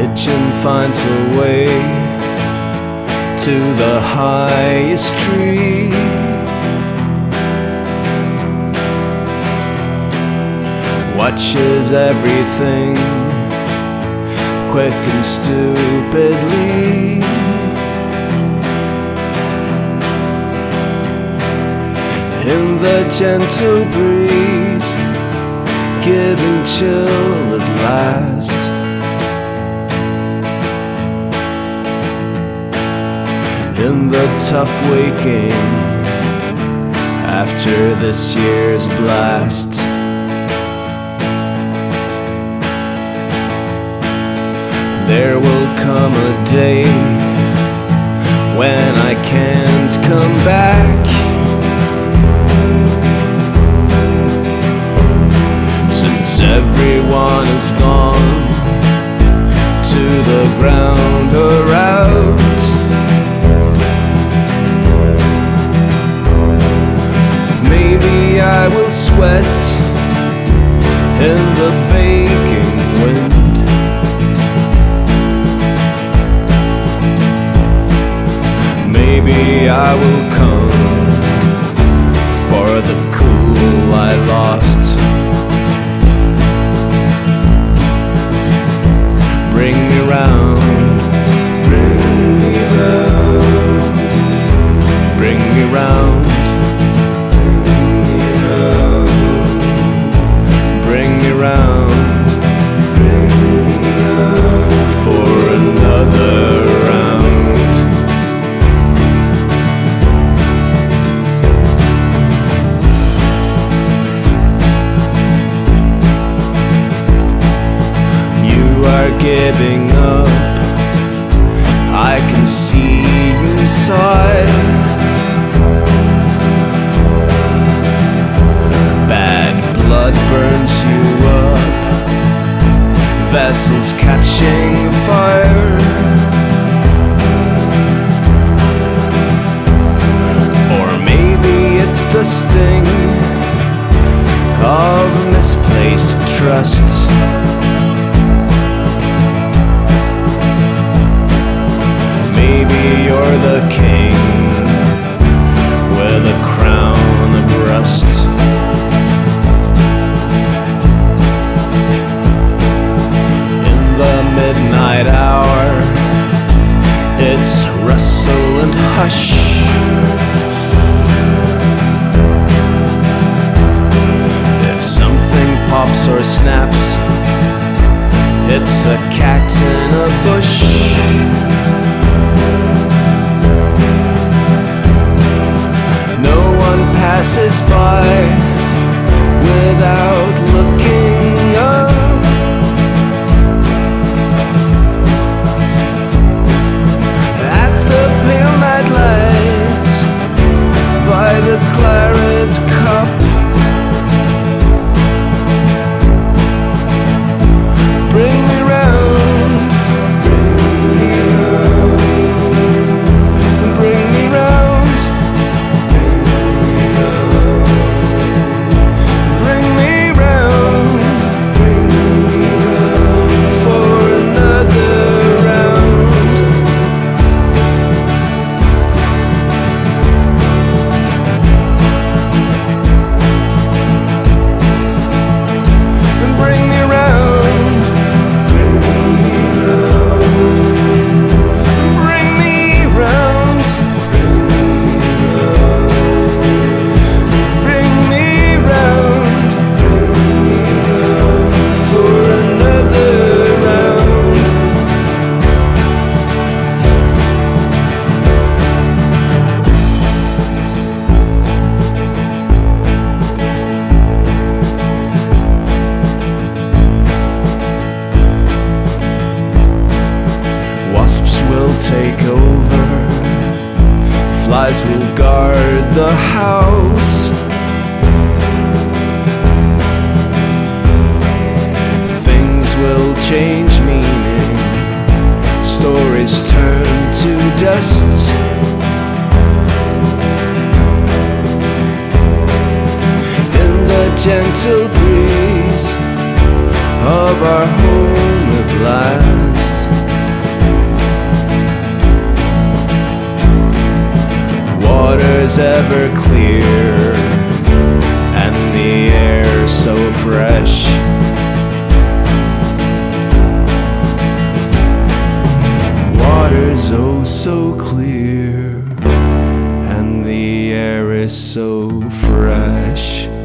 pigeon finds a way to the highest tree. Watches everything quick and stupidly. In the gentle breeze, giving chill at last. In the tough waking after this year's blast. There will come a day when I can't come back. Since everyone is gone to the ground or out. Maybe I will sweat in the baking wind. Maybe I will come for the cool I lost. Bring me round, bring me round, bring me round, bring me round, bring me round for another round. Giving up, I can see you sigh. Bad blood burns you up, vessels catching fire. Or maybe it's the sting of misplaced trust. Maybe you're the king with a crown of rust. In the midnight hour, it's rustle and hush. If something pops or snaps, it's a cat in a bush. Passes by without looking up. At the pale night light by the claret cup. Bring me round, bring me round, bring me round. Take over, flies will guard the house. Things will change meaning, stories turn to dust. In the gentle breeze of our home at last. water's ever clear, and the air so fresh. Water's oh so clear, and the air is so fresh.